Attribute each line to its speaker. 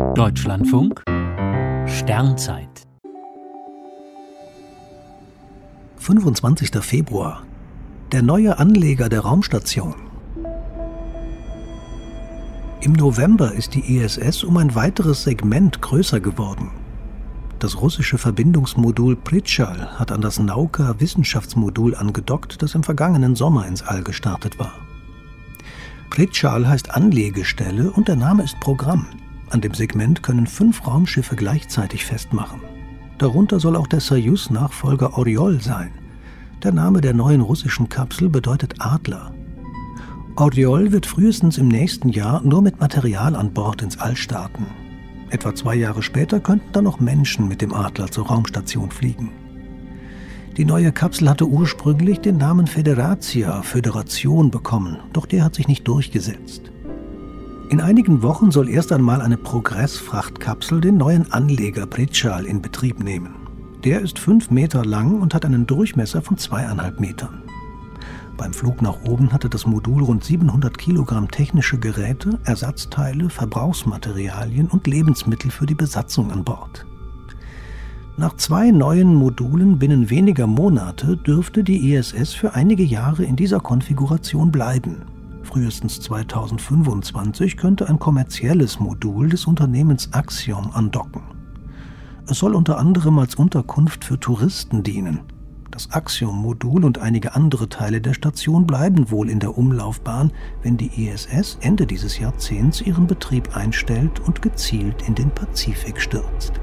Speaker 1: Deutschlandfunk Sternzeit
Speaker 2: 25. Februar. Der neue Anleger der Raumstation. Im November ist die ISS um ein weiteres Segment größer geworden. Das russische Verbindungsmodul Pritschal hat an das Nauka-Wissenschaftsmodul angedockt, das im vergangenen Sommer ins All gestartet war. Pritschal heißt Anlegestelle und der Name ist Programm. An dem Segment können 5 Raumschiffe gleichzeitig festmachen. Darunter soll auch der Sojus-Nachfolger Oryol sein. Der Name der neuen russischen Kapsel bedeutet Adler. Oryol wird frühestens im nächsten Jahr nur mit Material an Bord ins All starten. Etwa 2 Jahre später könnten dann auch Menschen mit dem Adler zur Raumstation fliegen. Die neue Kapsel hatte ursprünglich den Namen Federatia, Föderation, bekommen, doch der hat sich nicht durchgesetzt. In einigen Wochen soll erst einmal eine Progress-Frachtkapsel den neuen Anleger Pritschal in Betrieb nehmen. Der ist 5 Meter lang und hat einen Durchmesser von 2,5 Metern. Beim Flug nach oben hatte das Modul rund 700 Kilogramm technische Geräte, Ersatzteile, Verbrauchsmaterialien und Lebensmittel für die Besatzung an Bord. Nach 2 neuen Modulen binnen weniger Monate dürfte die ISS für einige Jahre in dieser Konfiguration bleiben. Frühestens 2025 könnte ein kommerzielles Modul des Unternehmens Axiom andocken. Es soll unter anderem als Unterkunft für Touristen dienen. Das Axiom-Modul und einige andere Teile der Station bleiben wohl in der Umlaufbahn, wenn die ISS Ende dieses Jahrzehnts ihren Betrieb einstellt und gezielt in den Pazifik stürzt.